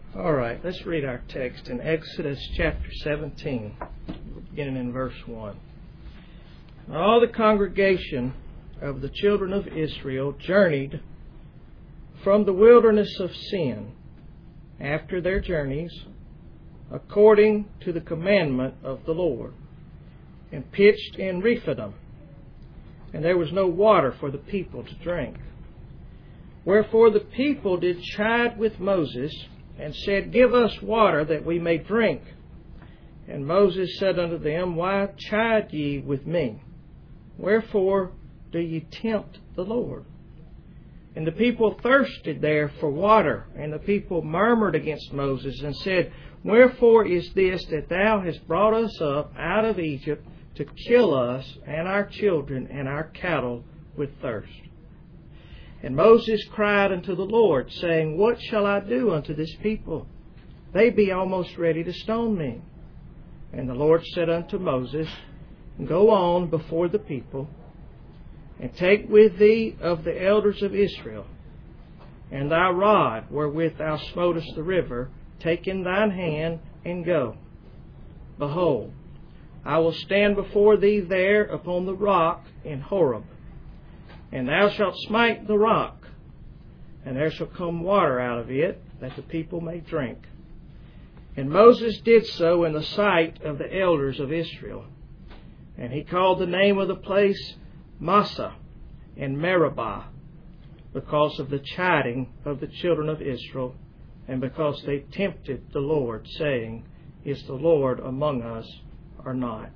All right, let's read our text in Exodus chapter 17, beginning in verse 1. All the congregation of the children of Israel journeyed from the wilderness of Sin after their journeys, according to the commandment of the Lord, and pitched in Rephidim, and there was no water for the people to drink. Wherefore the people did chide with Moses, and said, Give us water that we may drink. And Moses said unto them, Why chide ye with me? Wherefore do ye tempt the Lord? And the people thirsted there for water, and the people murmured against Moses, and said, Wherefore is this that thou hast brought us up out of Egypt to kill us and our children and our cattle with thirst? And Moses cried unto the Lord, saying, What shall I do unto this people? They be almost ready to stone me. And the Lord said unto Moses, Go on before the people, and take with thee of the elders of Israel, and thy rod wherewith thou smotest the river, take in thine hand, and go. Behold, I will stand before thee there upon the rock in Horeb. And thou shalt smite the rock, and there shall come water out of it, that the people may drink. And Moses did so in the sight of the elders of Israel. And he called the name of the place Massah and Meribah, because of the chiding of the children of Israel, and because they tempted the Lord, saying, Is the Lord among us or not?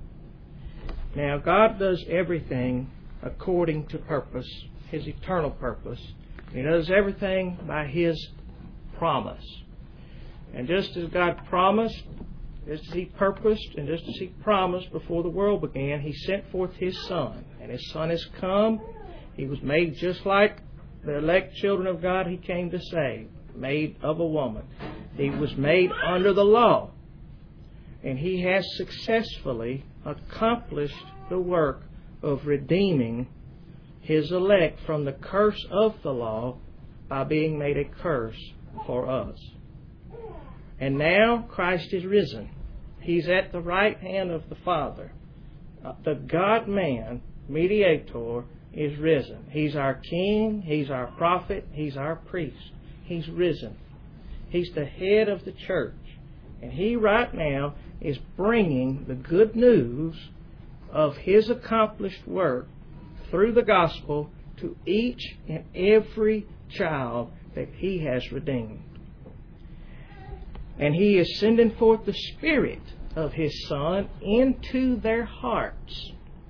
Now God does everything according to purpose, His eternal purpose. He does everything by His promise. And just as God promised, just as He purposed, and just as He promised before the world began, He sent forth His Son. And His Son has come. He was made just like the elect children of God He came to save, made of a woman. He was made under the law. And He has successfully accomplished the work of redeeming His elect from the curse of the law by being made a curse for us. And now Christ is risen. He's at the right hand of the Father. The God-man, mediator, is risen. He's our King, He's our prophet, He's our priest. He's risen. He's the head of the church. And He right now is bringing the good news of His accomplished work through the gospel to each and every child that He has redeemed. And He is sending forth the Spirit of His Son into their hearts,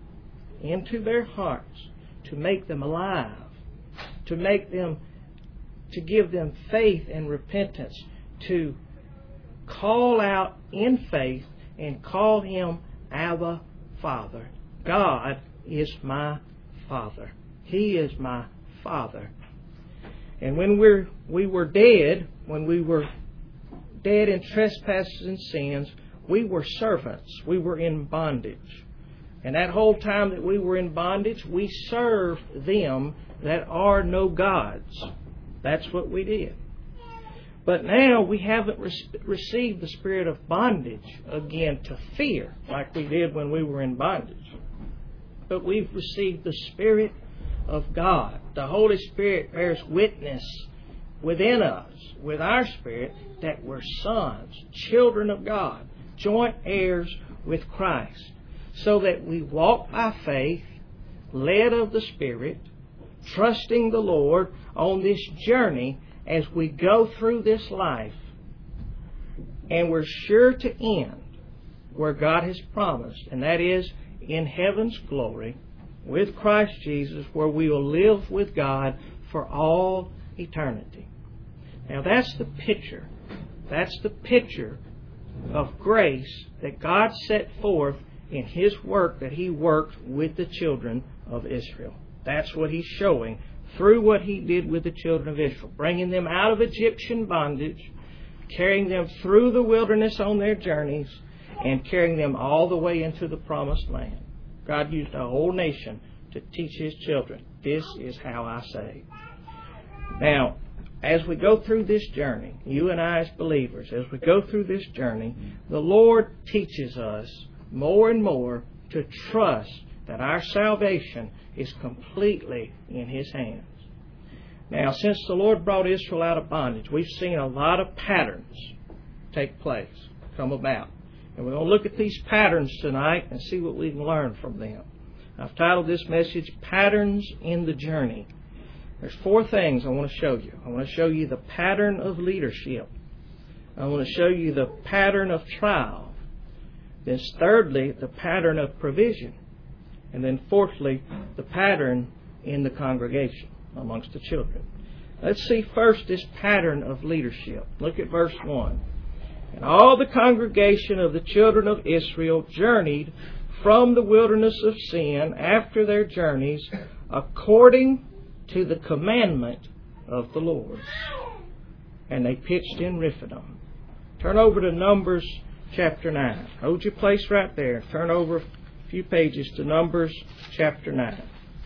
to make them alive, to give them faith and repentance, to call out in faith and call Him Abba, Father. God is my Father. He is my Father. And when we were dead in trespasses and sins, we were servants. We were in bondage. And that whole time that we were in bondage, we served them that are no gods. That's what we did. But now we haven't received the spirit of bondage again to fear like we did when we were in bondage. But we've received the Spirit of God. The Holy Spirit bears witness within us, with our spirit, that we're sons, children of God, joint heirs with Christ, so that we walk by faith, led of the Spirit, trusting the Lord on this journey as we go through this life. And we're sure to end where God has promised, and that is in heaven's glory with Christ Jesus, where we will live with God for all eternity. Now that's the picture. That's the picture of grace that God set forth in His work that He worked with the children of Israel. That's what He's showing through what He did with the children of Israel, bringing them out of Egyptian bondage, carrying them through the wilderness on their journeys, and carrying them all the way into the promised land. God used a whole nation to teach His children, this is how I save. Now, as we go through this journey, you and I as believers, as we go through this journey, the Lord teaches us more and more to trust that our salvation is completely in His hands. Now, since the Lord brought Israel out of bondage, we've seen a lot of patterns take place, come about. And we're going to look at these patterns tonight and see what we can learn from them. I've titled this message, Patterns in the Journey. There's 4 things I want to show you. I want to show you the pattern of leadership. I want to show you the pattern of trial. Then thirdly, the pattern of provision. And then fourthly, the pattern in the congregation amongst the children. Let's see first this pattern of leadership. Look at verse 1. And all the congregation of the children of Israel journeyed from the wilderness of Sin after their journeys according to the commandment of the Lord. And they pitched in Rephidim. Turn over to Numbers chapter 9. Hold your place right there. Turn over a few pages to Numbers chapter 9.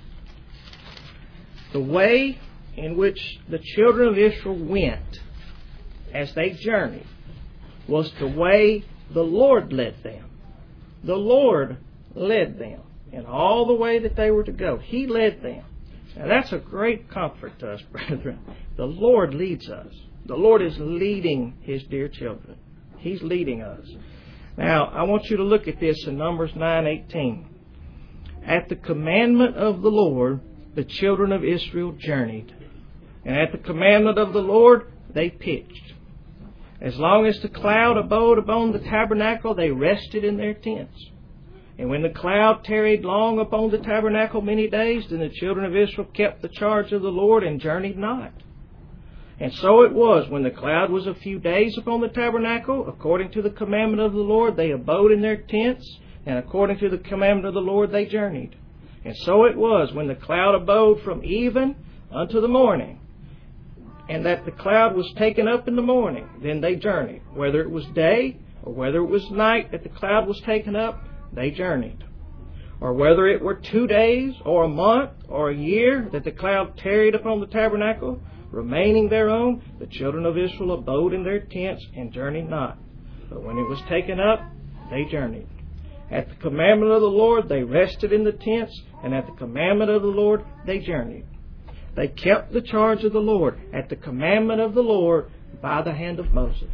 The way in which the children of Israel went as they journeyed was the way the Lord led them. The Lord led them in all the way that they were to go. He led them. Now that's a great comfort to us, brethren. The Lord leads us. The Lord is leading His dear children. He's leading us. Now, I want you to look at this in Numbers 9:18. At the commandment of the Lord, the children of Israel journeyed. And at the commandment of the Lord, they pitched. As long as the cloud abode upon the tabernacle, they rested in their tents. And when the cloud tarried long upon the tabernacle many days, then the children of Israel kept the charge of the Lord and journeyed not. And so it was, when the cloud was a few days upon the tabernacle, according to the commandment of the Lord, they abode in their tents, and according to the commandment of the Lord, they journeyed. And so it was, when the cloud abode from even unto the morning, and that the cloud was taken up in the morning, then they journeyed. Whether it was day or whether it was night that the cloud was taken up, they journeyed. Or whether it were 2 days or a month or a year that the cloud tarried upon the tabernacle, remaining thereon, the children of Israel abode in their tents and journeyed not. But when it was taken up, they journeyed. At the commandment of the Lord, they rested in the tents, and at the commandment of the Lord, they journeyed. They kept the charge of the Lord at the commandment of the Lord by the hand of Moses.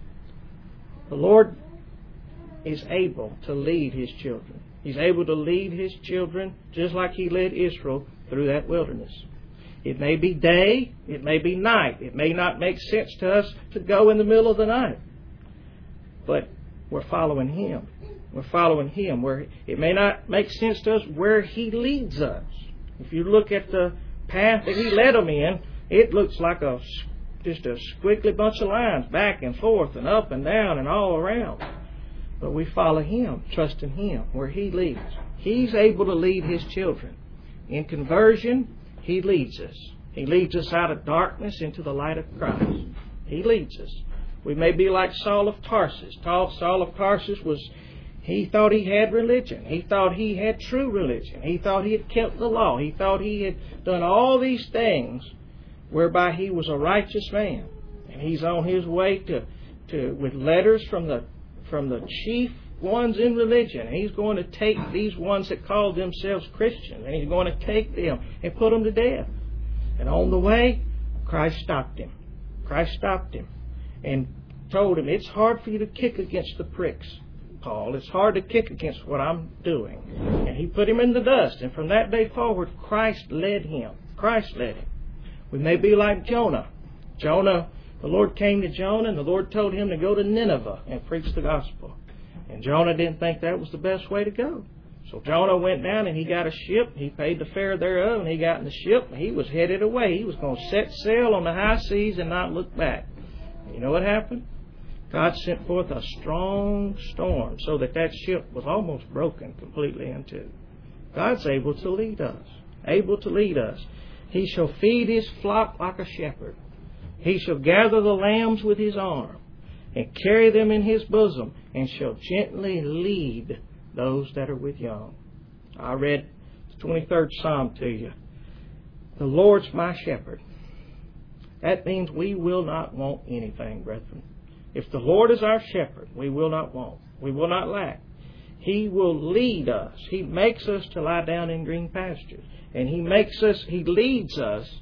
The Lord is able to lead His children. He's able to lead His children just like He led Israel through that wilderness. It may be day, it may be night. It may not make sense to us to go in the middle of the night. But we're following Him. We're following Him. Where it may not make sense to us where He leads us. If you look at the path that He led them in, it looks like just a squiggly bunch of lines back and forth and up and down and all around. But we follow Him, trusting Him where He leads. He's able to lead His children. In conversion, He leads us. He leads us out of darkness into the light of Christ. He leads us. We may be like Saul of Tarsus. Saul of Tarsus he thought he had religion. He thought he had true religion. He thought he had kept the law. He thought he had done all these things whereby he was a righteous man. And he's on his way with letters from the chief ones in religion. And he's going to take these ones that called themselves Christians, and he's going to take them and put them to death. And on the way, Christ stopped him. Christ stopped him and told him, it's hard for you to kick against the pricks, Paul. It's hard to kick against what I'm doing. And he put him in the dust. And from that day forward, Christ led him. Christ led him. We may be like Jonah. The Lord came to Jonah, and the Lord told him to go to Nineveh and preach the gospel. And Jonah didn't think that was the best way to go. So Jonah went down and he got a ship. He paid the fare thereof, and he got in the ship, and he was headed away. He was going to set sail on the high seas and not look back. And you know what happened? God sent forth a strong storm so that ship was almost broken completely in two. God's able to lead us. Able to lead us. He shall feed His flock like a shepherd. He shall gather the lambs with His arm, and carry them in His bosom, and shall gently lead those that are with young. I read the 23rd Psalm to you. The Lord's my shepherd. That means we will not want anything, brethren. If the Lord is our shepherd, we will not want. We will not lack. He will lead us. He makes us to lie down in green pastures. And He leads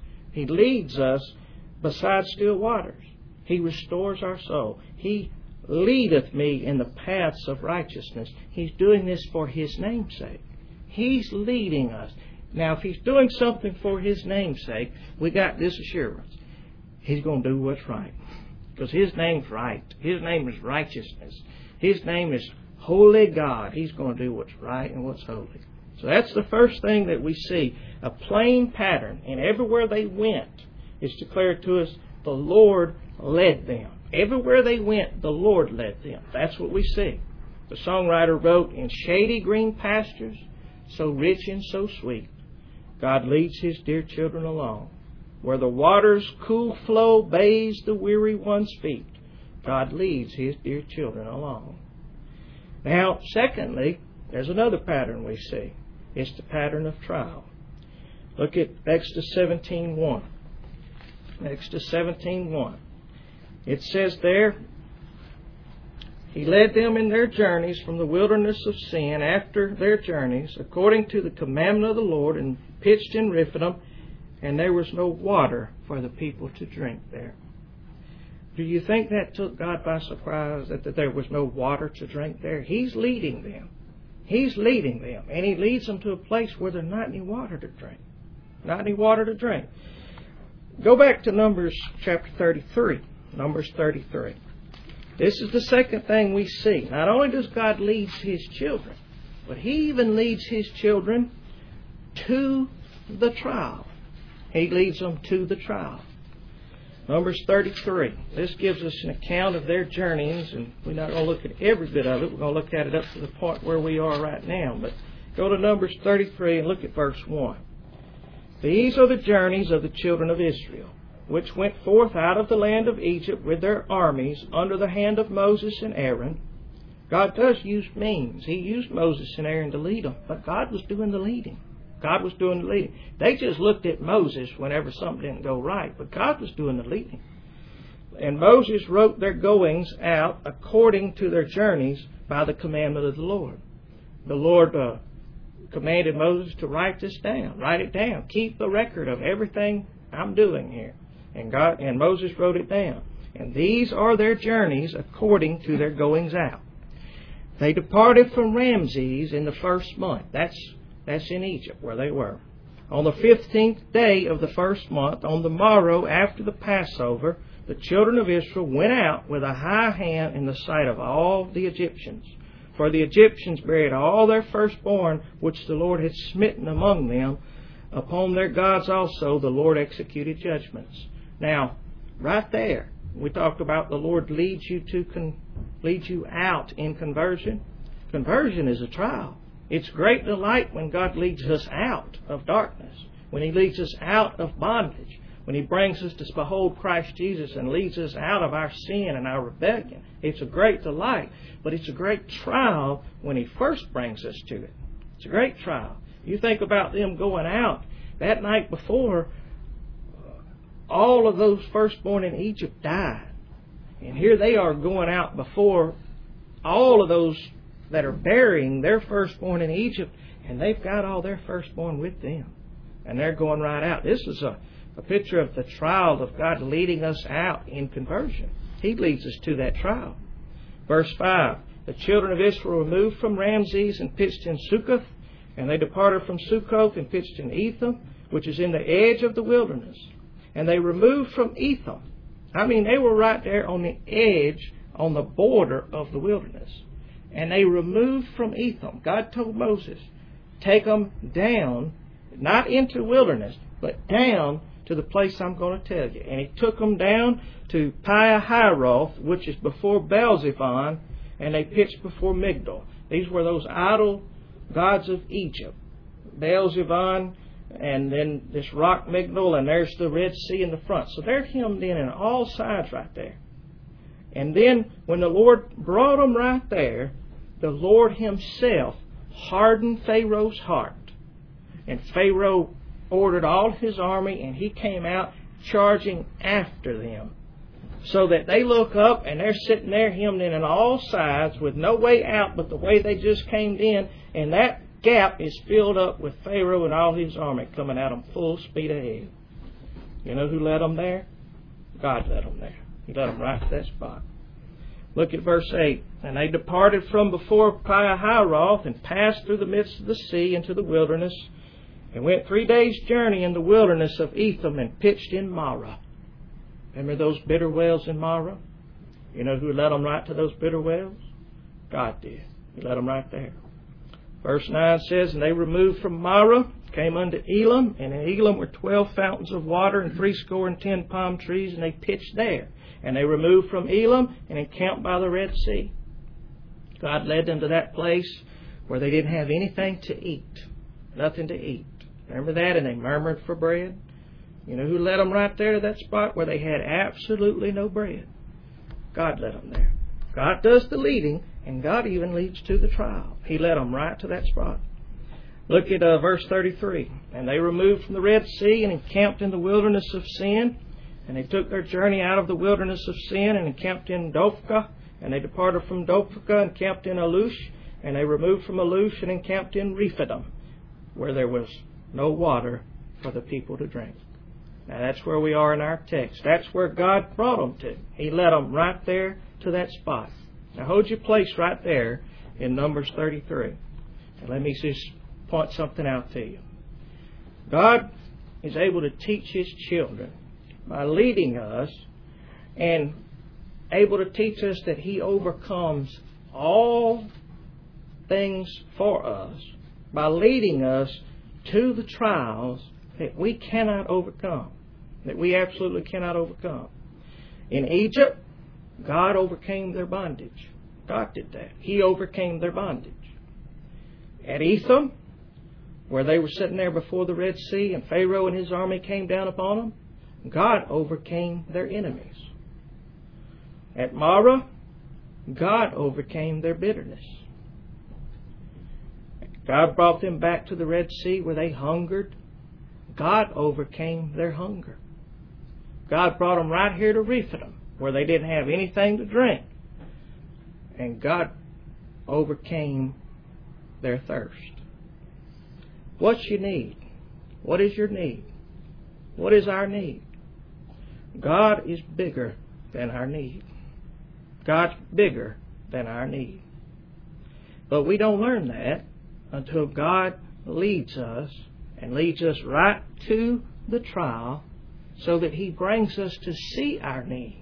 us beside still waters. He restores our soul. He leadeth me in the paths of righteousness. He's doing this for His name's sake. He's leading us. Now, if He's doing something for His name's sake, we got this assurance. He's going to do what's right. Because His name's right. His name is righteousness. His name is Holy God. He's going to do what's right and what's holy. So that's the first thing that we see. A plain pattern. And everywhere they went, it's declared to us, the Lord led them. Everywhere they went, the Lord led them. That's what we see. The songwriter wrote, in shady green pastures, so rich and so sweet, God leads His dear children along. Where the water's cool flow bathes the weary one's feet, God leads His dear children along. Now, secondly, there's another pattern we see. It's the pattern of trial. Look at Exodus 17:1. Exodus 17:1. It says there, He led them in their journeys from the wilderness of sin after their journeys, according to the commandment of the Lord, and pitched in Rephidim, and there was no water for the people to drink there. Do you think that took God by surprise, that there was no water to drink there? He's leading them. He's leading them. And He leads them to a place where there's not any water to drink. Not any water to drink. Go back to Numbers chapter 33. Numbers 33. This is the second thing we see. Not only does God lead His children, but He even leads His children to the trial. He leads them to the trial. Numbers 33. This gives us an account of their journeys, and we're not going to look at every bit of it. We're going to look at it up to the point where we are right now. But go to Numbers 33 and look at verse 1. These are the journeys of the children of Israel, which went forth out of the land of Egypt with their armies under the hand of Moses and Aaron. God does use means. He used Moses and Aaron to lead them, but God was doing the leading. God was doing the leading. They just looked at Moses whenever something didn't go right, but God was doing the leading. And Moses wrote their goings out according to their journeys by the commandment of the Lord. The Lord commanded Moses to write this down. Write it down. Keep the record of everything I'm doing here. And Moses wrote it down. And these are their journeys according to their goings out. They departed from Ramses in the first month. That's in Egypt where they were. On the 15th day of the first month, on the morrow after the Passover, the children of Israel went out with a high hand in the sight of all the Egyptians. For the Egyptians buried all their firstborn, which the Lord had smitten among them. Upon their gods also the Lord executed judgments. Now, right there, we talked about the Lord leads you out in conversion. Conversion is a trial. It's great delight when God leads us out of darkness, when He leads us out of bondage, when He brings us to behold Christ Jesus and leads us out of our sin and our rebellion. It's a great delight, but it's a great trial when He first brings us to it. It's a great trial. You think about them going out that night before, all of those firstborn in Egypt died. And here they are going out before all of those that are burying their firstborn in Egypt, and they've got all their firstborn with them. And they're going right out. This is a picture of the trial of God leading us out in conversion. He leads us to that trial. Verse 5, the children of Israel removed from Ramses and pitched in Succoth, and they departed from Succoth and pitched in Etham, which is in the edge of the wilderness. And they removed from Etham. I mean, they were right there on the edge, on the border of the wilderness. And they removed from Etham. God told Moses, take them down, not into the wilderness, but down to the place I'm going to tell you. And He took them down to Pi-hahiroth, which is before Baal-zephon, and they pitched before Migdol. These were those idol gods of Egypt. Baal-zephon, and then this rock Migdol, and there's the Red Sea in the front. So they're hemmed in on all sides right there. And then when the Lord brought them right there, the Lord Himself hardened Pharaoh's heart. And Pharaoh ordered all his army, and he came out charging after them, so that they look up and they're sitting there hemmed in on all sides with no way out but the way they just came in, and that gap is filled up with Pharaoh and all his army coming at them full speed ahead. You know who led them there? God led them there. He led them right to that spot. Look at verse 8. And they departed from before Pi-hahiroth and passed through the midst of the sea into the wilderness, and went 3 days' journey in the wilderness of Etham, and pitched in Marah. Remember those bitter wells in Marah? You know who led them right to those bitter wells? God did. He led them right there. Verse 9 says, And they removed from Marah, came unto Elam, and in Elam were 12 fountains of water, and 70 palm trees, and they pitched there. And they removed from Elam, and encamped by the Red Sea. God led them to that place where they didn't have anything to eat. Nothing to eat. Remember that? And they murmured for bread. You know who led them right there to that spot where they had absolutely no bread? God led them there. God does the leading, and God even leads to the trial. He led them right to that spot. Look at verse 33. And they removed from the Red Sea and encamped in the wilderness of Sin. And they took their journey out of the wilderness of Sin and encamped in Dophkah. And they departed from Dophkah and encamped in Alush. And they removed from Alush and encamped in Rephidim, where there was no water for the people to drink. Now that's where we are in our text. That's where God brought them to. He led them right there to that spot. Now hold your place right there in Numbers 33. And let me just point something out to you. God is able to teach His children by leading us, and able to teach us that He overcomes all things for us by leading us to the trials that we cannot overcome, that we absolutely cannot overcome. In Egypt, God overcame their bondage. God did that. He overcame their bondage. At Etham, where they were sitting there before the Red Sea and Pharaoh and his army came down upon them, God overcame their enemies. At Marah, God overcame their bitterness. God brought them back to the Red Sea where they hungered. God overcame their hunger. God brought them right here to Rephidim where they didn't have anything to drink. And God overcame their thirst. What's your need? What is your need? What is our need? God is bigger than our need. God's bigger than our need. But we don't learn that until God leads us, and leads us right to the trial, so that He brings us to see our need.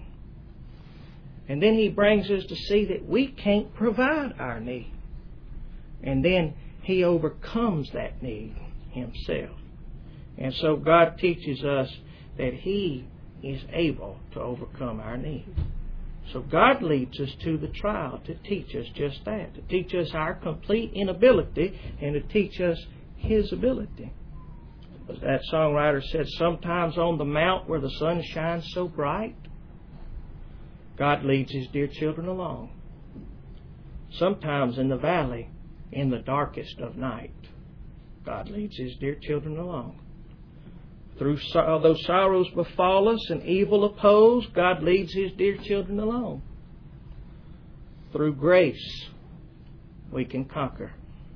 And then He brings us to see that we can't provide our need. And then He overcomes that need Himself. And so God teaches us that He is able to overcome our need. So God leads us to the trial to teach us just that, to teach us our complete inability and to teach us His ability. As that songwriter said, sometimes on the mount where the sun shines so bright, God leads His dear children along. Sometimes in the valley, in the darkest of night, God leads His dear children along. Though sorrows befall us and evil oppose, God leads His dear children along. Through grace, we can conquer,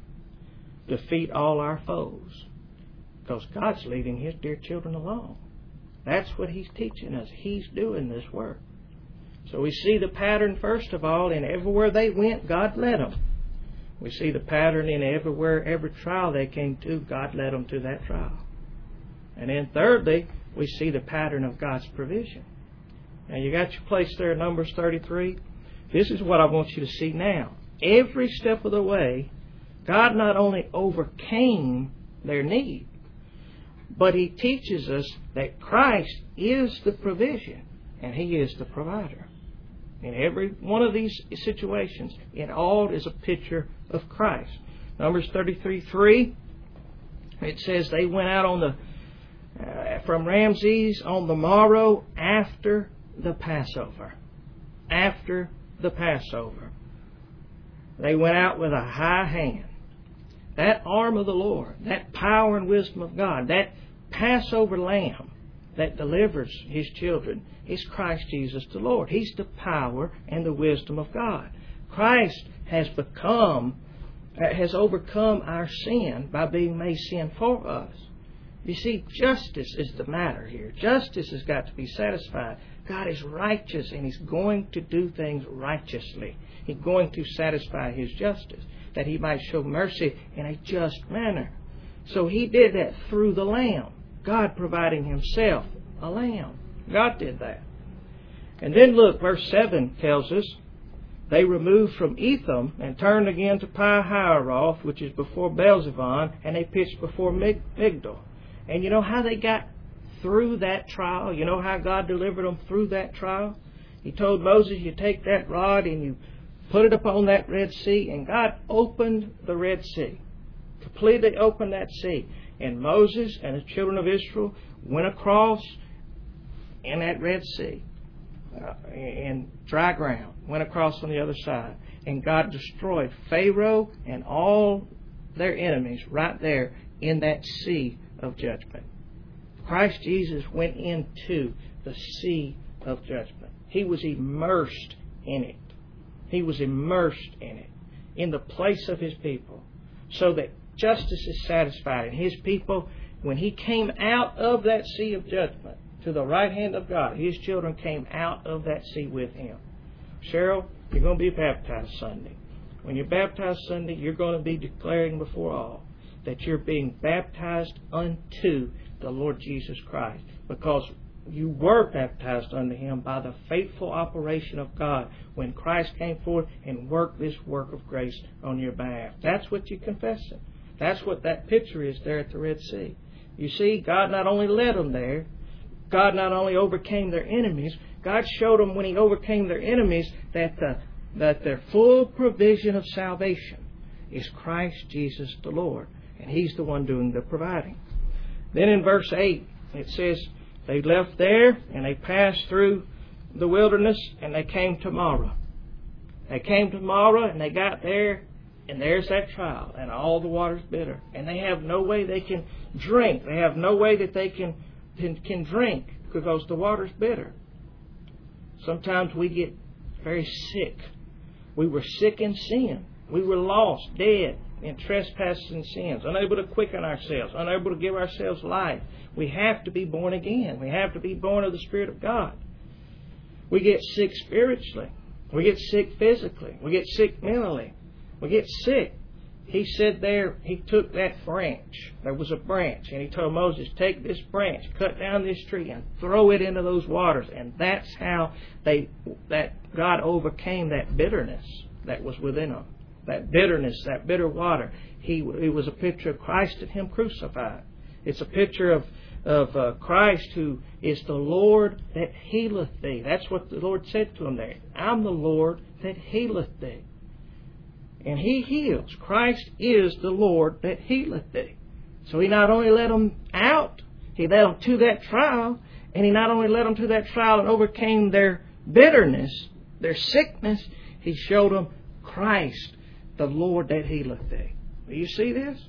defeat all our foes, because God's leading His dear children along. That's what He's teaching us. He's doing this work. So we see the pattern, first of all, in everywhere they went, God led them. We see the pattern in every trial they came to, God led them to that trial. And then thirdly, we see the pattern of God's provision. Now you got your place there in Numbers 33. This is what I want you to see now. Every step of the way, God not only overcame their need, but He teaches us that Christ is the provision and He is the provider. In every one of these situations, it all is a picture of Christ. Numbers 33:3, it says they went out on from Ramses on the morrow after the Passover. After the Passover. They went out with a high hand. That arm of the Lord, that power and wisdom of God, that Passover lamb that delivers His children is Christ Jesus the Lord. He's the power and the wisdom of God. Christ has overcome our sin by being made sin for us. You see, justice is the matter here. Justice has got to be satisfied. God is righteous, and He's going to do things righteously. He's going to satisfy His justice, that He might show mercy in a just manner. So He did that through the Lamb. God providing Himself a lamb. God did that. And then look, verse 7 tells us, they removed from Etham and turned again to Pi-hahiroth, which is before Baal-zephon, and they pitched before Migdol. And you know how they got through that trial? You know how God delivered them through that trial? He told Moses, you take that rod and you put it upon that Red Sea, and God opened the Red Sea. Completely opened that sea. And Moses and the children of Israel went across in that Red Sea, in dry ground, went across on the other side. And God destroyed Pharaoh and all their enemies right there in that sea of judgment. Christ Jesus went into the sea of judgment. He was immersed in it. He was immersed in it, in the place of His people, so that justice is satisfied. And His people, when He came out of that sea of judgment to the right hand of God, His children came out of that sea with Him. Cheryl, you're going to be baptized Sunday. When you're baptized Sunday, you're going to be declaring before all that you're being baptized unto the Lord Jesus Christ, because you were baptized unto Him by the faithful operation of God when Christ came forth and worked this work of grace on your behalf. That's what you're confessing. That's what that picture is there at the Red Sea. You see, God not only led them there, God not only overcame their enemies, God showed them when He overcame their enemies that their full provision of salvation is Christ Jesus the Lord. And He's the one doing the providing. Then in verse 8, it says, they left there and they passed through the wilderness and they came to Marah. They came to Marah and they got there, and there's that trial, and all the water's bitter. And they have no way they can drink. They have no way that they can drink because the water's bitter. Sometimes we get very sick. We were sick in sin. We were lost, dead in trespasses and sins, unable to quicken ourselves, unable to give ourselves life. We have to be born again. We have to be born of the Spirit of God. We get sick spiritually. We get sick physically. We get sick mentally. We get sick. He said there, He took that branch. There was a branch. And He told Moses, take this branch, cut down this tree, and throw it into those waters. And that's how that God overcame that bitterness that was within them. That bitterness, that bitter water. It was a picture of Christ and Him crucified. It's a picture of Christ who is the Lord that healeth thee. That's what the Lord said to Him there. I'm the Lord that healeth thee. And He heals. Christ is the Lord that healeth thee. So He not only led them out, He led them to that trial, and He not only led them to that trial and overcame their bitterness, their sickness, He showed them Christ, the Lord that healeth thee. Do you see this?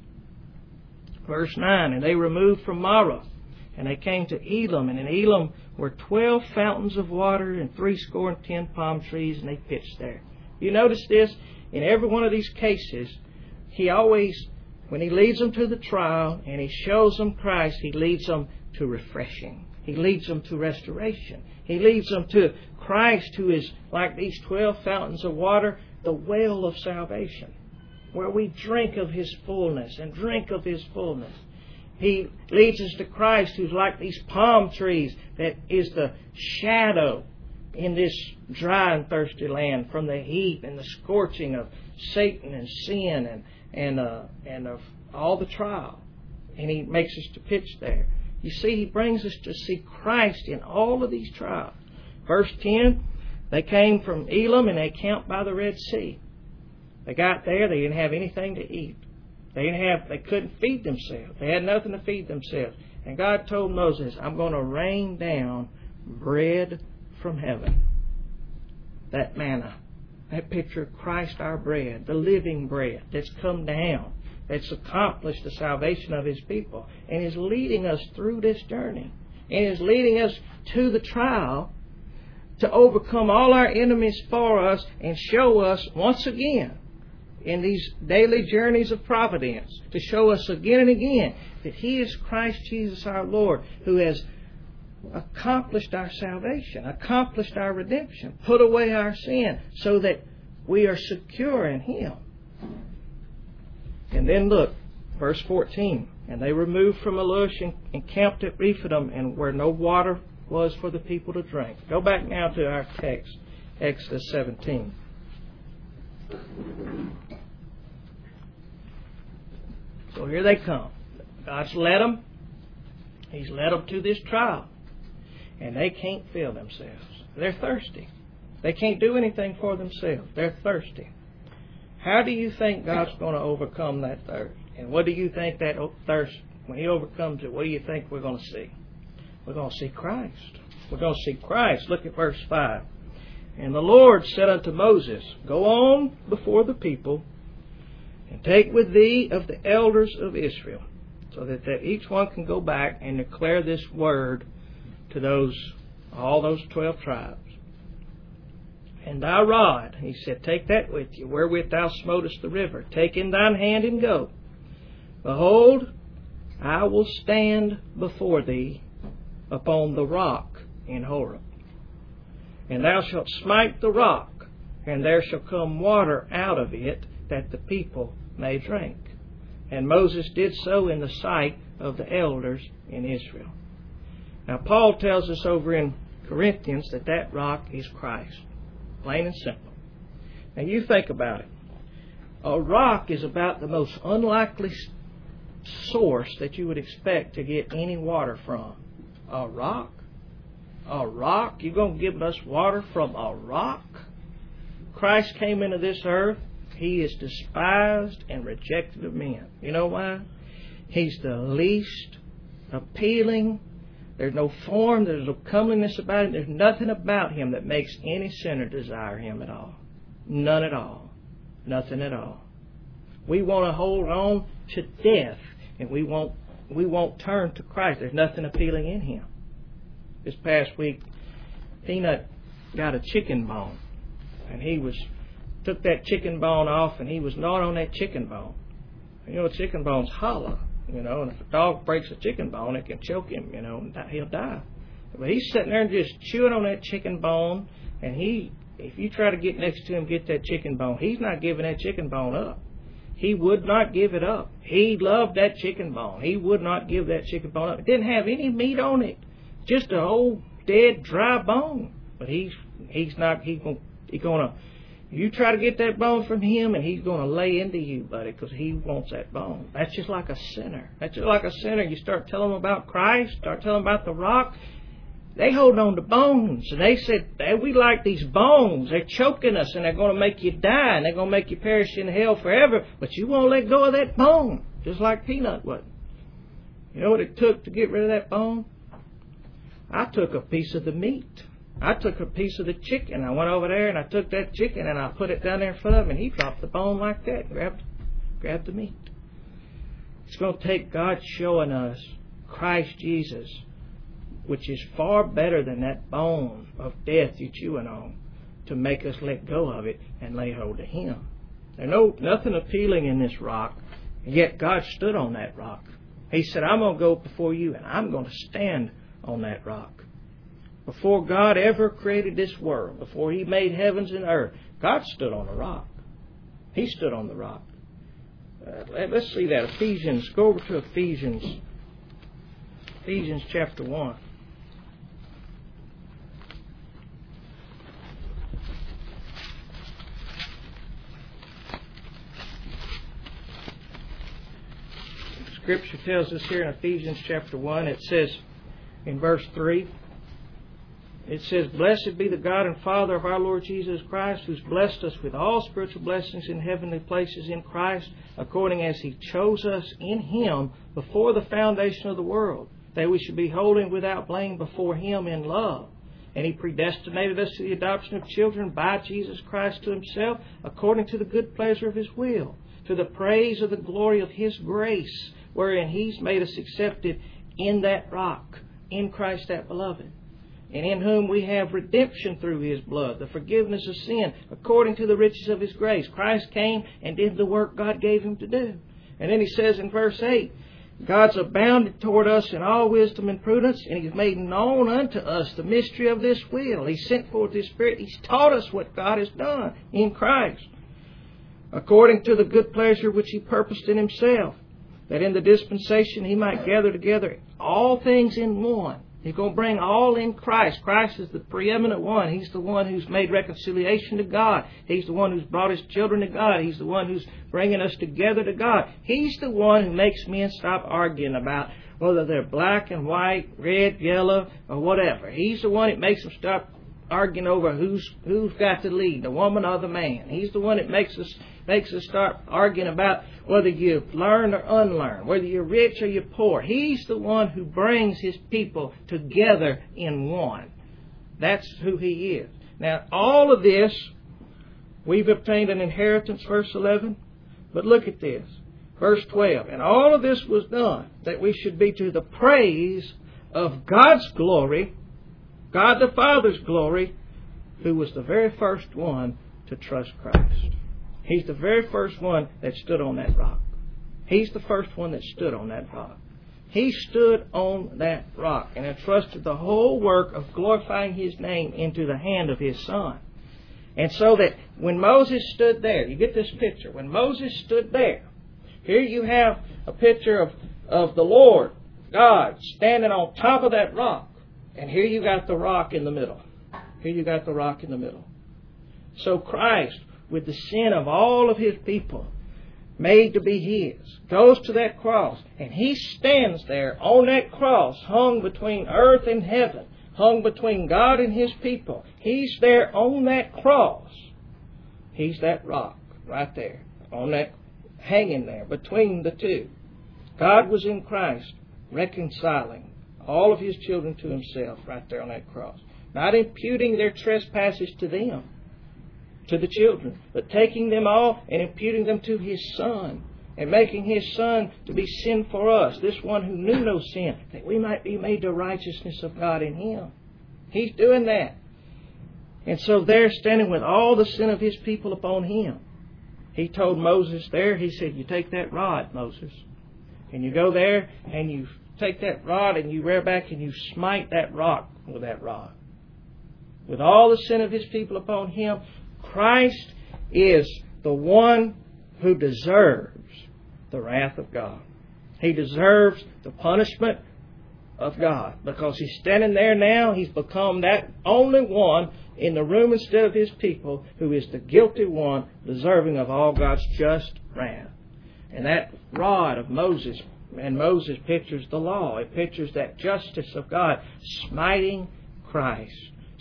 Verse 9, and they removed from Marah, and they came to Elim, and in Elim were 12 fountains of water and 70 palm trees, and they pitched there. You notice this? In every one of these cases, He always, when He leads them to the trial and He shows them Christ, He leads them to refreshing. He leads them to restoration. He leads them to Christ, who is like these 12 fountains of water, the well of salvation, where we drink of His fullness and drink of His fullness. He leads us to Christ, who's like these palm trees, that is the shadow in this dry and thirsty land from the heat and the scorching of Satan and sin and of all the trial. And He makes us to pitch there. You see, He brings us to see Christ in all of these trials. Verse 10, they came from Elim and they camped by the Red Sea. They got there, they didn't have anything to eat. They couldn't feed themselves. They had nothing to feed themselves. And God told Moses, I'm going to rain down bread from heaven. That manna, that picture of Christ our bread, the living bread that's come down, that's accomplished the salvation of His people and is leading us through this journey. and is leading us to the trial to overcome all our enemies for us and show us once again in these daily journeys of providence, to show us again and again that He is Christ Jesus our Lord, who has accomplished our salvation, accomplished our redemption, put away our sin so that we are secure in Him. And then look, verse 14. And they removed from Alush and camped at Rephidim, and where no water was for the people to drink. Go back now to our text, Exodus 17. So here they come. God's led them. He's led them to this trial. And they can't feel themselves. They're thirsty. They can't do anything for themselves. They're thirsty. How do you think God's going to overcome that thirst? And what do you think that thirst, when He overcomes it, what do you think we're going to see? We're going to see Christ. We're going to see Christ. Look at verse 5. And the Lord said unto Moses, Go on before the people, and take with thee of the elders of Israel, so that each one can go back and declare this word to all those 12 tribes. And thy rod, he said, take that with you, wherewith thou smotest the river. Take in thine hand and go. Behold, I will stand before thee upon the rock in Horeb. And thou shalt smite the rock, and there shall come water out of it, that the people may drink. And Moses did so in the sight of the elders in Israel. Now Paul tells us over in Corinthians that rock is Christ. Plain and simple. Now you think about it. A rock is about the most unlikely source that you would expect to get any water from. A rock? A rock? You're going to give us water from a rock? Christ came into this earth. He is despised and rejected of men. You know why? He's the least appealing. There's no form, there's no comeliness about Him. There's nothing about Him that makes any sinner desire Him at all. None at all. Nothing at all. We want to hold on to death, and we won't turn to Christ. There's nothing appealing in Him. This past week, Peanut got a chicken bone, and he took that chicken bone off, and he was gnawing on that chicken bone. You know, a chicken bone's hollow. You know, and if a dog breaks a chicken bone, it can choke him, you know, and he'll die. But he's sitting there and just chewing on that chicken bone, and if you try to get next to him, get that chicken bone, he's not giving that chicken bone up. He would not give it up. He loved that chicken bone. He would not give that chicken bone up. It didn't have any meat on it, just an old dead dry bone. But he's gonna. You try to get that bone from him, and he's going to lay into you, buddy, because he wants that bone. That's just like a sinner. That's just like a sinner. You start telling them about Christ, start telling them about the rock. They hold on to bones. And they said, hey, we like these bones. They're choking us, and they're going to make you die, and they're going to make you perish in hell forever. But you won't let go of that bone, just like Peanut would. You know what it took to get rid of that bone? I took a piece of the meat. I took a piece of the chicken. I went over there and I took that chicken and I put it down there in front of him, and he dropped the bone like that and grabbed the meat. It's going to take God showing us Christ Jesus, which is far better than that bone of death you're chewing on, to make us let go of it and lay hold of Him. There's nothing appealing in this rock, and yet God stood on that rock. He said, I'm going to go before you, and I'm going to stand on that rock. Before God ever created this world, before He made heavens and earth, God stood on a rock. He stood on the rock. Let's see that. Ephesians. Go over to Ephesians. Ephesians chapter 1. Scripture tells us here in Ephesians chapter 1, it says in verse 3, it says, Blessed be the God and Father of our Lord Jesus Christ, who's blessed us with all spiritual blessings in heavenly places in Christ, according as He chose us in Him before the foundation of the world, that we should be holy and without blame before Him in love. And He predestinated us to the adoption of children by Jesus Christ to Himself, according to the good pleasure of His will, to the praise of the glory of His grace, wherein He's made us accepted in that rock, in Christ that beloved, and in whom we have redemption through His blood, the forgiveness of sin, according to the riches of His grace. Christ came and did the work God gave Him to do. And then He says in verse 8, God's abounded toward us in all wisdom and prudence, and He's made known unto us the mystery of this will. He sent forth His Spirit. He's taught us what God has done in Christ, according to the good pleasure which He purposed in Himself, that in the dispensation He might gather together all things in one. He's going to bring all in Christ. Christ is the preeminent one. He's the one who's made reconciliation to God. He's the one who's brought His children to God. He's the one who's bringing us together to God. He's the one who makes men stop arguing about whether they're black and white, red, yellow, or whatever. He's the one that makes them stop arguing over who's got to lead, the woman or the man. He's the one that makes us start arguing about whether you've learned or unlearned, whether you're rich or you're poor. He's the one who brings His people together in one. That's who He is. Now, all of this, we've obtained an inheritance, verse 11. But look at this, verse 12. And all of this was done that we should be to the praise of God's glory, God the Father's glory, who was the very first one to trust Christ. He's the very first one that stood on that rock. He's the first one that stood on that rock. He stood on that rock and entrusted the whole work of glorifying His name into the hand of His Son. And so that when Moses stood there, you get this picture. When Moses stood there, here you have a picture of the Lord, God, standing on top of that rock. And here you got the rock in the middle. Here you got the rock in the middle. So Christ, with the sin of all of His people, made to be His, goes to that cross, and He stands there on that cross, hung between earth and heaven, hung between God and His people. He's there on that cross. He's that rock right there, on that, hanging there between the two. God was in Christ, reconciling all of His children to Himself right there on that cross. Not imputing their trespasses to them, to the children, but taking them all and imputing them to His Son, and making His Son to be sin for us, this one who knew no sin, that we might be made the righteousness of God in Him. He's doing that. And so there, standing with all the sin of His people upon Him, He told Moses there, He said, you take that rod, Moses, and you go there and you take that rod and you rear back and you smite that rock with that rod. With all the sin of His people upon Him, Christ is the one who deserves the wrath of God. He deserves the punishment of God, because He's standing there now. He's become that only one in the room instead of His people who is the guilty one, deserving of all God's just wrath. And that rod of Moses, and Moses pictures the law. It pictures that justice of God smiting Christ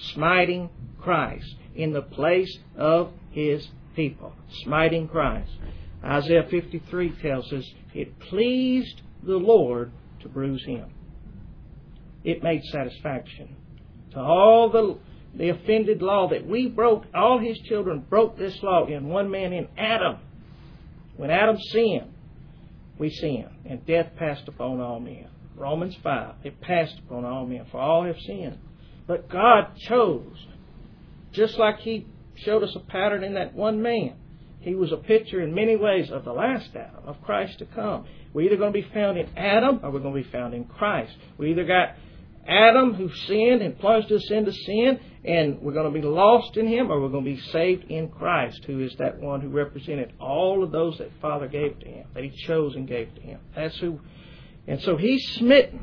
in the place of His people, smiting Christ. Isaiah 53 tells us it pleased the Lord to bruise Him. It made satisfaction to all the offended law that we broke. All His children broke this law in one man, in Adam. When Adam sinned, we sinned, and death passed upon all men. Romans 5, it passed upon all men, for all have sinned. But God chose, just like He showed us a pattern in that one man. He was a picture in many ways of the last Adam, of Christ to come. We're either going to be found in Adam, or we're going to be found in Christ. We either got Adam, who sinned and plunged us into sin, and we're going to be lost in him, or we're going to be saved in Christ, who is that one who represented all of those that Father gave to Him, that He chose and gave to Him. That's who. And so He's smitten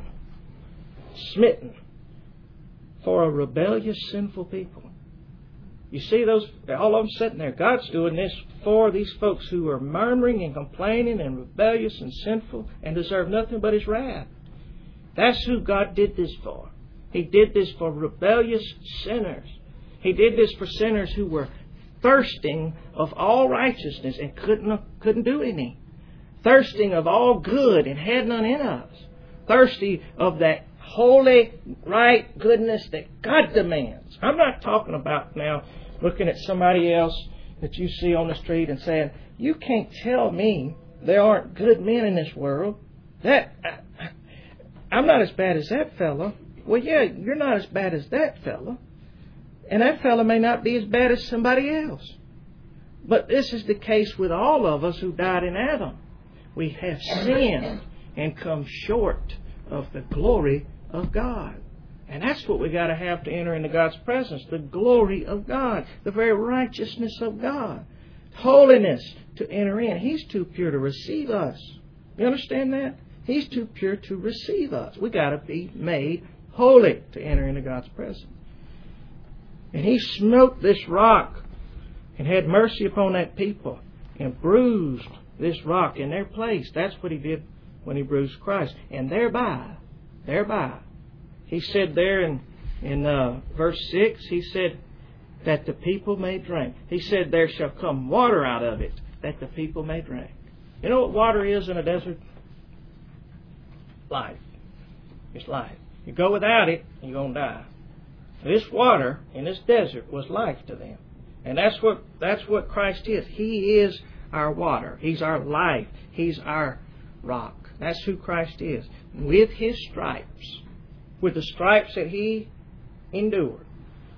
for a rebellious, sinful people. You see those, all of them sitting there. God's doing this for these folks who are murmuring and complaining and rebellious and sinful and deserve nothing but His wrath. That's who God did this for. He did this for rebellious sinners. He did this for sinners who were thirsting of all righteousness and couldn't do any. Thirsting of all good and had none in us. Thirsty of that holy, right goodness that God demands. I'm not talking about now looking at somebody else that you see on the street and saying, you can't tell me there aren't good men in this world. I'm not as bad as that fellow. Well, yeah, you're not as bad as that fella. And that fella may not be as bad as somebody else. But this is the case with all of us who died in Adam. We have sinned and come short of the glory of God. And that's what we got to have to enter into God's presence. The glory of God. The very righteousness of God. Holiness to enter in. He's too pure to receive us. You understand that? He's too pure to receive us. We got to be made holy to enter into God's presence. And He smote this rock and had mercy upon that people and bruised this rock in their place. That's what He did when He bruised Christ. And thereby, He said there in verse 6, He said that the people may drink. He said there shall come water out of it that the people may drink. You know what water is in a desert? Life. It's life. You go without it, you're going to die. This water in this desert was life to them. And that's what Christ is. He is our water. He's our life. He's our rock. That's who Christ is. With His stripes, with the stripes that He endured,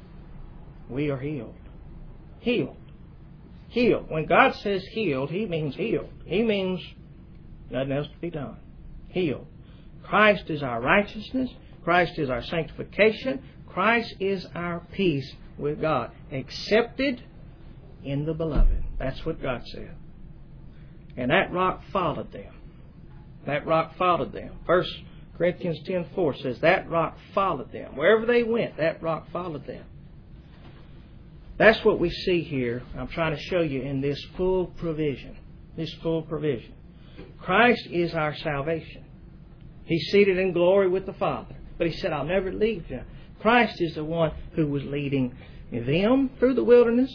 we are healed. Healed. Healed. When God says healed, He means healed. He means nothing else to be done. Healed. Christ is our righteousness. Christ is our sanctification. Christ is our peace with God. Accepted in the beloved. That's what God said. And that rock followed them. That rock followed them. 1 Corinthians 10:4 says that rock followed them. Wherever they went, that rock followed them. That's what we see here. I'm trying to show you in this full provision. This full provision. Christ is our salvation. He's seated in glory with the Father. But He said, I'll never leave you. Christ is the one who was leading them through the wilderness.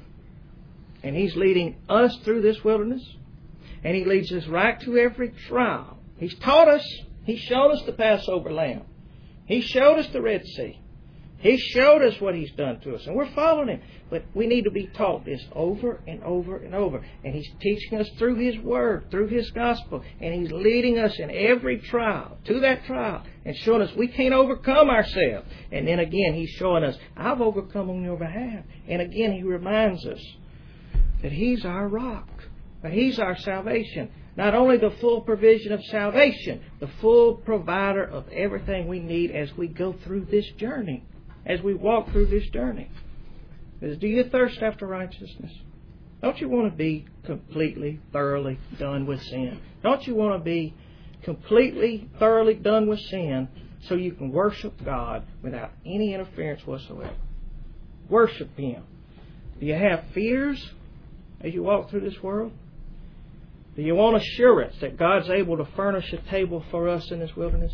And He's leading us through this wilderness. And He leads us right to every trial. He's taught us. He showed us the Passover lamb. He showed us the Red Sea. He showed us what He's done to us. And we're following Him. But we need to be taught this over and over and over. And He's teaching us through His Word, through His Gospel. And He's leading us in every trial, to that trial. And showing us we can't overcome ourselves. And then again, He's showing us, I've overcome on your behalf. And again, He reminds us that He's our rock. That He's our salvation. Not only the full provision of salvation, the full provider of everything we need as we go through this journey. As we walk through this journey. Do you thirst after righteousness? Don't you want to be completely, thoroughly done with sin? Don't you want to be completely, thoroughly done with sin so you can worship God without any interference whatsoever? Worship Him. Do you have fears as you walk through this world? Do you want assurance that God's able to furnish a table for us in this wilderness?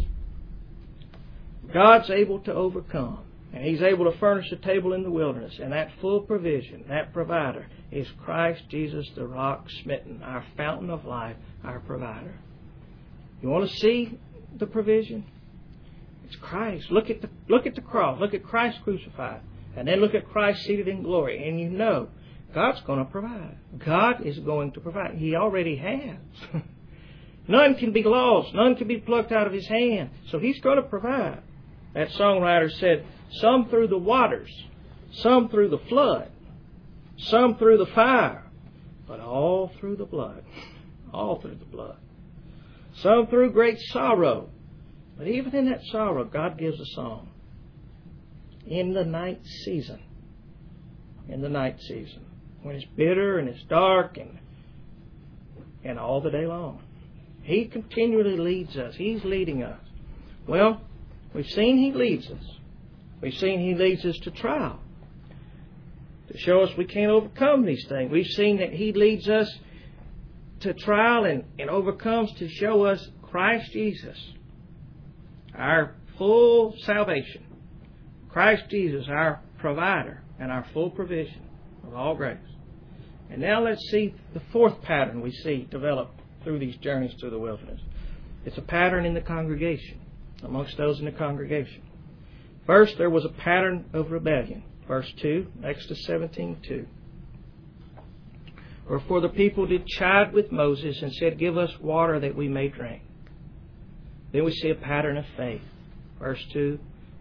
God's able to overcome. And He's able to furnish a table in the wilderness. And that full provision, that provider, is Christ Jesus, the rock smitten, our fountain of life, our provider. You want to see the provision? It's Christ. Look at the cross. Look at Christ crucified. And then look at Christ seated in glory. And you know God's going to provide. God is going to provide. He already has. None can be lost. None can be plucked out of His hand. So He's going to provide. That songwriter said, some through the waters, some through the flood, some through the fire, but all through the blood. All through the blood. Some through great sorrow. But even in that sorrow, God gives a song. In the night season. In the night season. When it's bitter and it's dark and all the day long. He continually leads us. He's leading us. Well, we've seen He leads us. We've seen He leads us to trial. To show us we can't overcome these things. We've seen that He leads us to trial and overcomes to show us Christ Jesus, our full salvation. Christ Jesus, our provider and our full provision of all grace. And now let's see the fourth pattern we see develop through these journeys through the wilderness. It's a pattern in the congregation, amongst those in the congregation. First, there was a pattern of rebellion. Verse 2, Exodus 17:2. Wherefore the people did chide with Moses and said, give us water that we may drink. Then we see a pattern of faith. Verse 2,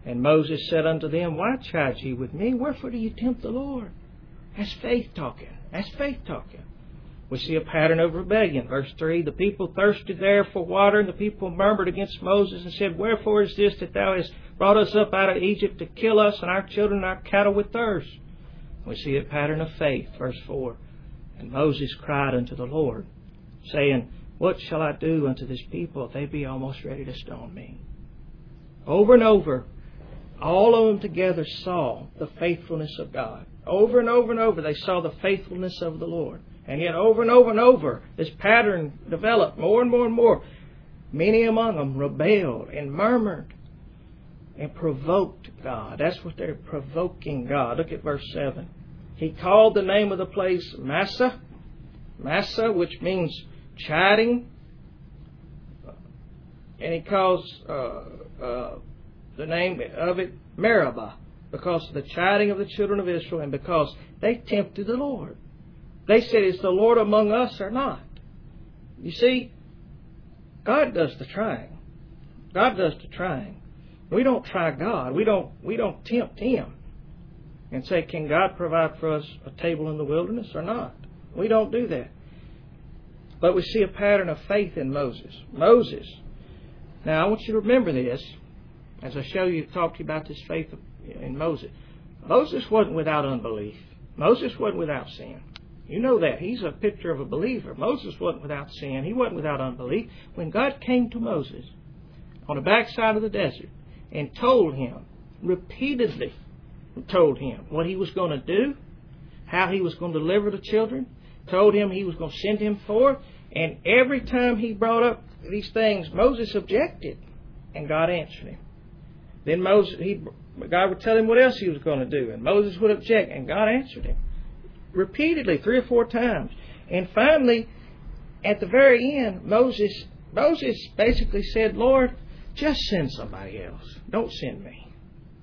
And Moses said unto them, Why chide ye with me? Wherefore do ye tempt the Lord? That's faith talking. That's faith talking. We see a pattern of rebellion. Verse 3, the people thirsted there for water, and the people murmured against Moses and said, Wherefore is this that thou hast brought us up out of Egypt to kill us and our children and our cattle with thirst? We see a pattern of faith. Verse 4, and Moses cried unto the Lord, saying, What shall I do unto this people? They be almost ready to stone me. Over and over, all of them together saw the faithfulness of God. Over and over and over, they saw the faithfulness of the Lord. And yet over and over and over, this pattern developed more and more and more. Many among them rebelled and murmured and provoked God. That's what they're provoking God. Look at verse 7. He called the name of the place Massah. Massah, which means chiding. And he calls the name of it Meribah, because of the chiding of the children of Israel and because they tempted the Lord. They said, Is the Lord among us or not? You see, God does the trying. God does the trying. We don't try God. We don't tempt Him and say, Can God provide for us a table in the wilderness or not? We don't do that. But we see a pattern of faith in Moses. Moses. Now, I want you to remember this as I talk to you about this faith in Moses. Moses wasn't without unbelief. Moses wasn't without sin. You know that. He's a picture of a believer. Moses wasn't without sin. He wasn't without unbelief. When God came to Moses on the backside of the desert and told him, repeatedly told him what he was going to do, how he was going to deliver the children, told him he was going to send him forth, and every time he brought up these things, Moses objected, and God answered him. Then God would tell him what else he was going to do, and Moses would object, and God answered him. Repeatedly, 3 or 4 times. And finally, at the very end, Moses basically said, Lord, just send somebody else. Don't send me.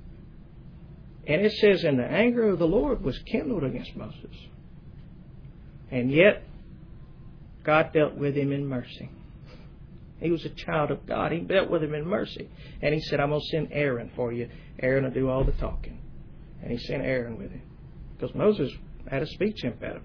And it says, and the anger of the Lord was kindled against Moses. And yet, God dealt with him in mercy. He was a child of God. He dealt with him in mercy. And He said, I'm going to send Aaron for you. Aaron will do all the talking. And He sent Aaron with him. Because Moses had a speech impediment.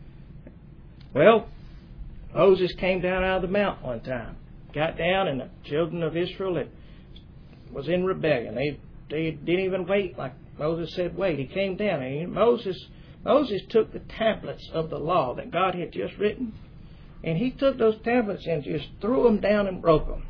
Well, Moses came down out of the mount one time. Got down, and the children of Israel was in rebellion. They didn't even wait like Moses said wait. He came down, and Moses took the tablets of the law that God had just written, and he took those tablets and just threw them down and broke them.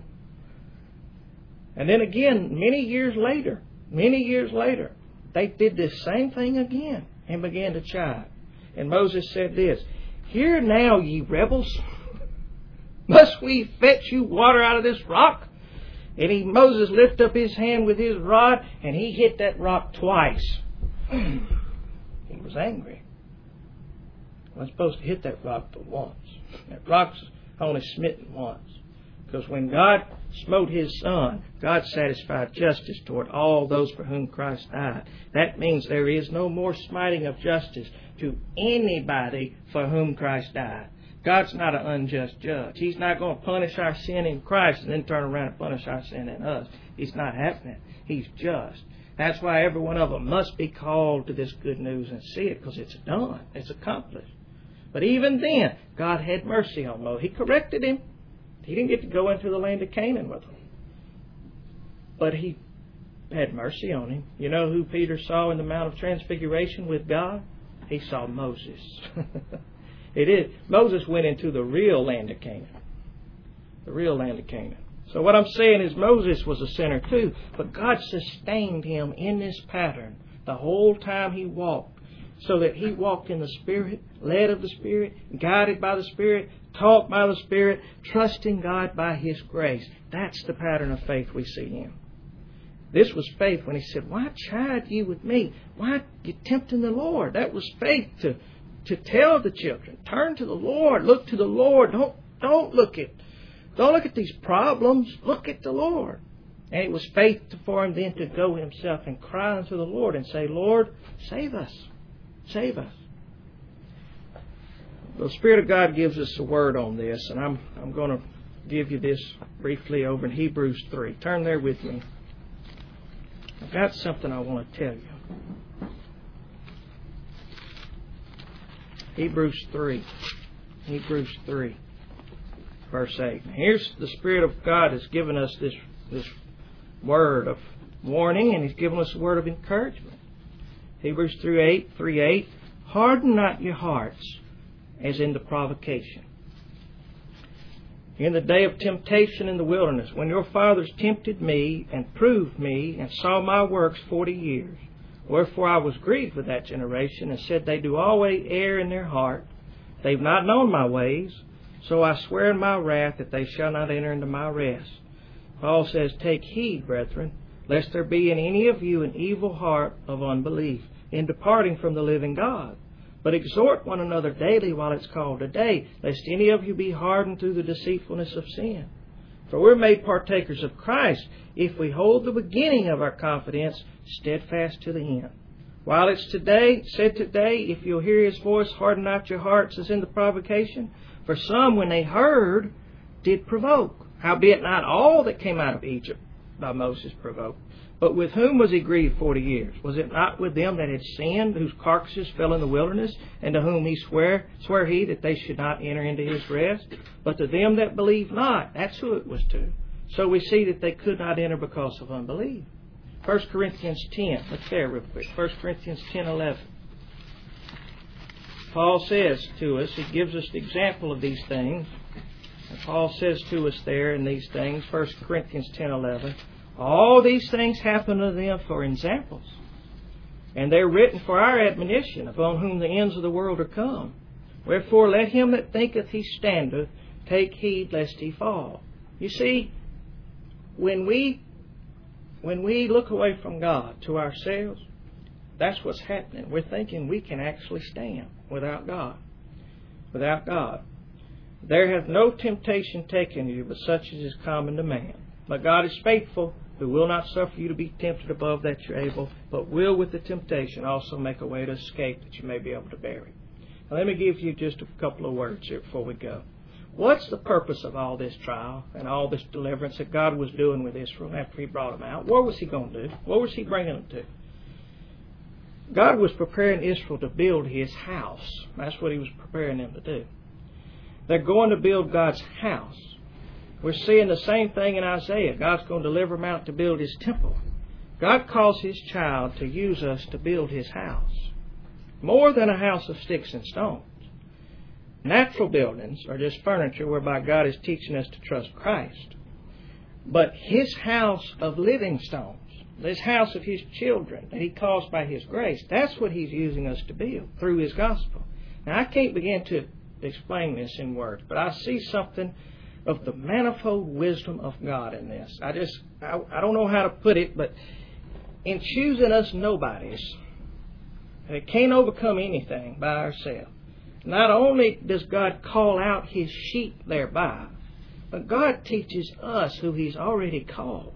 And then again, many years later, they did this same thing again and began to chide. And Moses said this, Hear now, ye rebels, must we fetch you water out of this rock? And Moses lifted up his hand with his rod, and he hit that rock twice. He was angry. He wasn't supposed to hit that rock but once. That rock's only smitten once. Because when God smote His Son, God satisfied justice toward all those for whom Christ died. That means there is no more smiting of justice to anybody for whom Christ died. God's not an unjust judge. He's not going to punish our sin in Christ and then turn around and punish our sin in us. It's not happening. He's just. That's why every one of them must be called to this good news and see it, because it's done. It's accomplished. But even then, God had mercy on Moses. He corrected him. He didn't get to go into the land of Canaan with him. But He had mercy on him. You know who Peter saw in the Mount of Transfiguration with God? He saw Moses. Moses went into the real land of Canaan. The real land of Canaan. So what I'm saying is Moses was a sinner too, but God sustained him in this pattern the whole time he walked, so that he walked in the Spirit, led of the Spirit, guided by the Spirit, taught by the Spirit, trusting God by His grace. That's the pattern of faith we see in. This was faith when he said, Why chide ye with me? Why are you tempting the Lord? That was faith to tell the children, turn to the Lord, look to the Lord. Don't look at these problems. Look at the Lord. And it was faith for him then to go himself and cry unto the Lord and say, Lord, save us. Save us. The Spirit of God gives us a word on this, and I'm going to give you this briefly over in Hebrews 3. Turn there with me. I've got something I want to tell you. Hebrews 3, verse 8. Here's the Spirit of God has given us this word of warning, and He's given us a word of encouragement. Hebrews 3:8. Harden not your hearts as in the provocation. In the day of temptation in the wilderness, when your fathers tempted me and proved me and saw my works 40 years. Wherefore I was grieved with that generation and said, they do always err in their heart. They've not known my ways. So I swear in my wrath that they shall not enter into my rest. Paul says, take heed, brethren, lest there be in any of you an evil heart of unbelief, in departing from the living God. But exhort one another daily while it's called today, lest any of you be hardened through the deceitfulness of sin. For we're made partakers of Christ if we hold the beginning of our confidence steadfast to the end. While it's said today, if you'll hear His voice, harden not your hearts as in the provocation. For some, when they heard, did provoke. Howbeit not all that came out of Egypt by Moses provoked. But with whom was he grieved 40 years? Was it not with them that had sinned, whose carcasses fell in the wilderness, and to whom he sware he that they should not enter into his rest? But to them that believed not, that's who it was to. So we see that they could not enter because of unbelief. 1 Corinthians 10. Look there real quick. 1 Corinthians 10:11. Paul says to us, he gives us the example of these things. And Paul says to us there in these things, 1 Corinthians 10:11, all these things happen to them for examples, and they're written for our admonition, upon whom the ends of the world are come. Wherefore let him that thinketh he standeth take heed lest he fall. You see, when we look away from God to ourselves, that's what's happening. We're thinking we can actually stand without God. Without God. There hath no temptation taken you, but such as is common to man. But God is faithful, who will not suffer you to be tempted above that you're able, but will with the temptation also make a way to escape that you may be able to bear it. Now let me give you just a couple of words here before we go. What's the purpose of all this trial and all this deliverance that God was doing with Israel after He brought them out? What was He going to do? What was He bringing them to? God was preparing Israel to build His house. That's what He was preparing them to do. They're going to build God's house. We're seeing the same thing in Isaiah. God's going to deliver them out to build His temple. God calls His child to use us to build His house. More than a house of sticks and stones. Natural buildings are just furniture whereby God is teaching us to trust Christ. But His house of living stones, this house of His children that He calls by His grace, that's what He's using us to build through His gospel. Now I can't begin to explain this in words, but I see something of the manifold wisdom of God in this. I don't know how to put it, but in choosing us nobodies, we can't overcome anything by ourselves. Not only does God call out His sheep thereby, but God teaches us who He's already called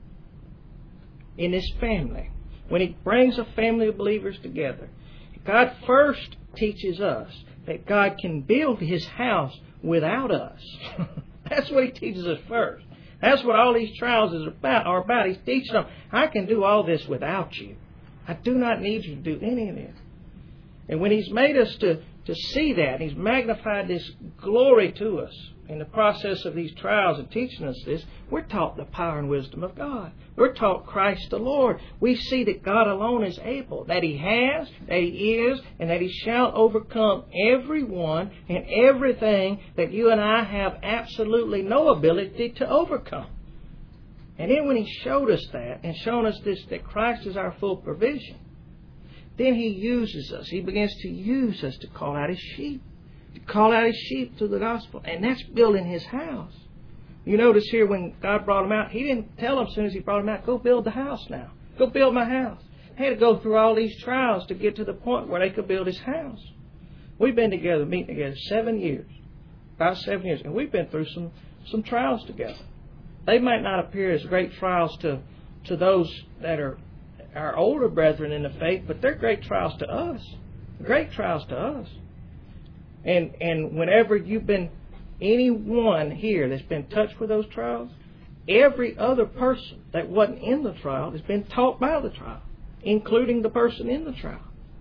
in this family. When He brings a family of believers together, God first teaches us that God can build His house without us. That's what He teaches us first. That's what all these trials are about. He's teaching them, I can do all this without you. I do not need you to do any of this. And when He's made us to see that, He's magnified this glory to us in the process of these trials and teaching us this, we're taught the power and wisdom of God. We're taught Christ the Lord. We see that God alone is able, that He has, that He is, and that He shall overcome everyone and everything that you and I have absolutely no ability to overcome. And then when He showed us that and shown us this, that Christ is our full provision, then He uses us. He begins to use us to call out His sheep. To call out His sheep through the gospel. And that's building His house. You notice here when God brought them out, He didn't tell them as soon as He brought them out, go build the house now. Go build my house. They had to go through all these trials to get to the point where they could build His house. We've been together, meeting together 7 years. About 7 years. And we've been through some trials together. They might not appear as great trials to those that are our older brethren in the faith, but they're great trials to us. Great trials to us. And whenever you've been anyone here that's been touched with those trials, every other person that wasn't in the trial has been taught by the trial, including the person in the trial.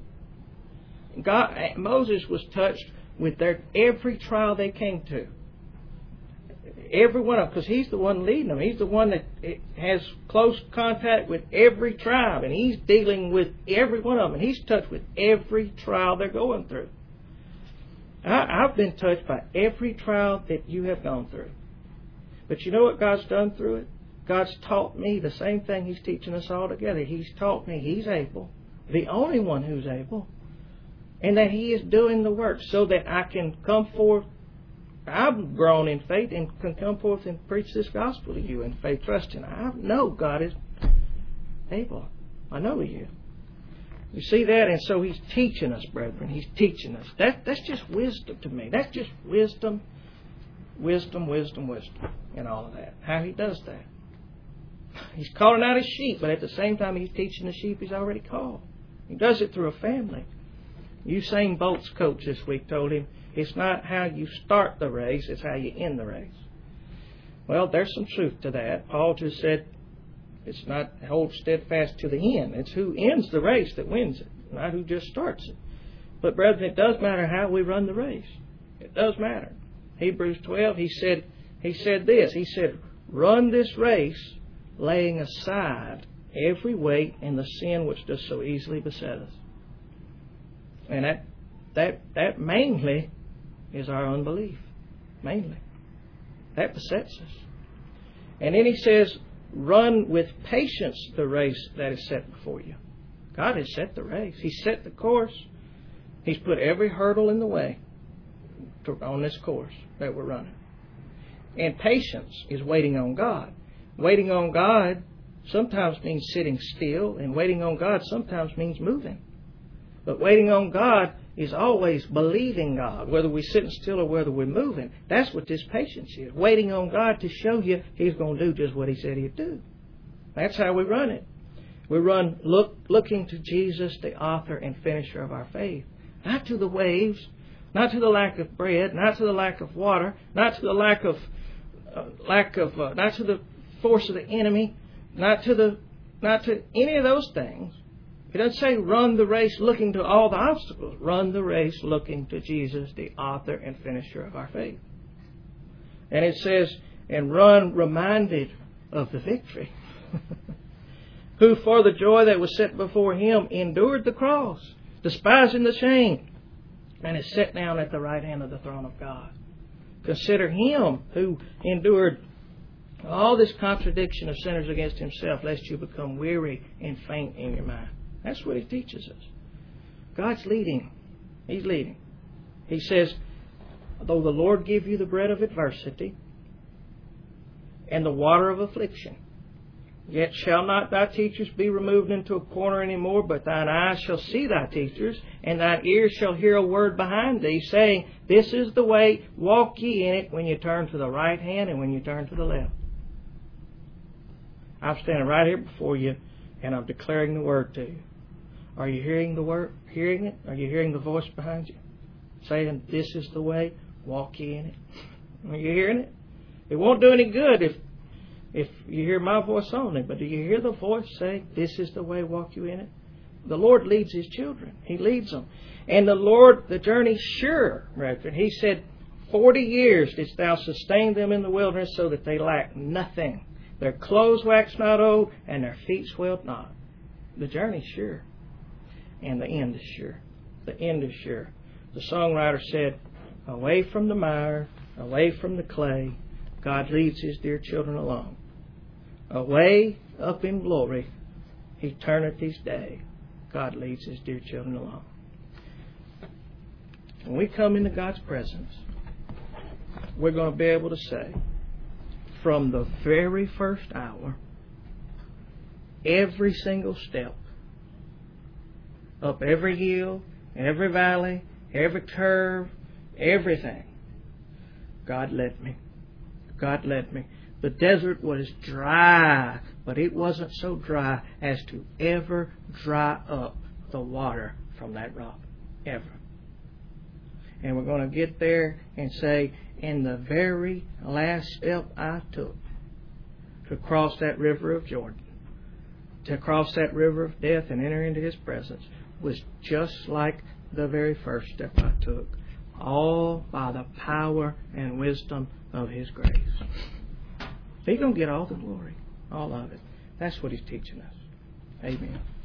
Moses was touched with every trial they came to. Every one of them, because he's the one leading them. He's the one that has close contact with every tribe, and he's dealing with every one of them. And he's touched with every trial they're going through. I've been touched by every trial that you have gone through. But you know what God's done through it? God's taught me the same thing He's teaching us all together. He's taught me He's able, the only one who's able, and that He is doing the work so that I can come forth. I've grown in faith and can come forth and preach this gospel to you in faith, trusting. I know God is able. I know He is. You see that? And so He's teaching us, brethren. He's teaching us. That's just wisdom to me. That's just wisdom, and all of that. How He does that. He's calling out His sheep, but at the same time He's teaching the sheep He's already called. He does it through a family. Usain Bolt's coach this week told him, it's not how you start the race, it's how you end the race. Well, there's some truth to that. Paul just said, it's not hold steadfast to the end. It's who ends the race that wins it, not who just starts it. But brethren, it does matter how we run the race. It does matter. Hebrews 12, he said this. He said, run this race, laying aside every weight and the sin which does so easily beset us. And that mainly is our unbelief. Mainly. That besets us. And then he says, run with patience the race that is set before you. God has set the race. He's set the course. He's put every hurdle in the way on this course that we're running. And patience is waiting on God. Waiting on God sometimes means sitting still, and waiting on God sometimes means moving. But waiting on God is always believing God, whether we're sitting still or whether we're moving. That's what this patience is. Waiting on God to show you He's going to do just what He said He'd do. That's how we run it. We run looking to Jesus, the author and finisher of our faith. Not to the waves, not to the lack of bread, not to the lack of water, not to the not to the force of the enemy, not to any of those things. It doesn't say run the race looking to all the obstacles. Run the race looking to Jesus, the author and finisher of our faith. And it says, and run reminded of the victory. Who for the joy that was set before Him endured the cross, despising the shame, and is set down at the right hand of the throne of God. Consider Him who endured all this contradiction of sinners against Himself, lest you become weary and faint in your mind. That's what He teaches us. God's leading. He's leading. He says, though the Lord give you the bread of adversity and the water of affliction, yet shall not thy teachers be removed into a corner any more, but thine eyes shall see thy teachers, and thine ears shall hear a word behind thee, saying, this is the way, walk ye in it, when you turn to the right hand and when you turn to the left. I'm standing right here before you, and I'm declaring the word to you. Are you hearing the word? Hearing it? Are you hearing the voice behind you? Saying, this is the way, walk ye in it. Are you hearing it? It won't do any good if you hear my voice only, but do you hear the voice say, this is the way, walk you in it? The Lord leads His children. He leads them. And the Lord, the journey's sure, brethren. He said, 40 years didst thou sustain them in the wilderness so that they lack nothing. Their clothes waxed not old, and their feet swelled not. The journey's sure. And the end is sure. The end is sure. The songwriter said, away from the mire, away from the clay, God leads His dear children along. Away up in glory, eternity's day, God leads His dear children along. When we come into God's presence, we're going to be able to say, from the very first hour, every single step, up every hill, every valley, every curve, everything, God led me. God led me. The desert was dry, but it wasn't so dry as to ever dry up the water from that rock. Ever. And we're going to get there and say, in the very last step I took, to cross that river of Jordan, to cross that river of death and enter into His presence, was just like the very first step I took, all by the power and wisdom of His grace. He's going to get all the glory, all of it. That's what He's teaching us. Amen.